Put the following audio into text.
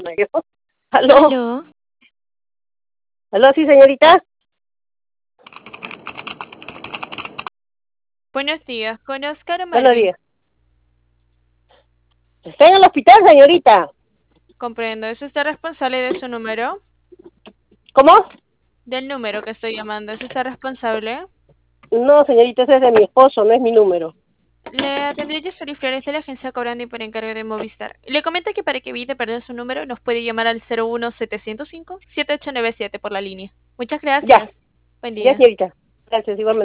¿Aló? Aló, ¿Aló, sí, señorita? buenos días. Con Oscar Buenos Marvin. días. ¿Está en el hospital, señorita? Comprendo. ¿Es usted responsable de su número? ¿Cómo? Del número que estoy llamando. ¿Es usted responsable? No, señorita, ese es de mi esposo, no es mi número. Le atenderé yo, Sori Flores, de la agencia Cobrando y por encargo de Movistar. Le comento que para que evite perder su número, nos puede llamar al 01705-7897 por la línea. Muchas Ya, gracias. Buen ya, día. señorita. Gracias, igualmente.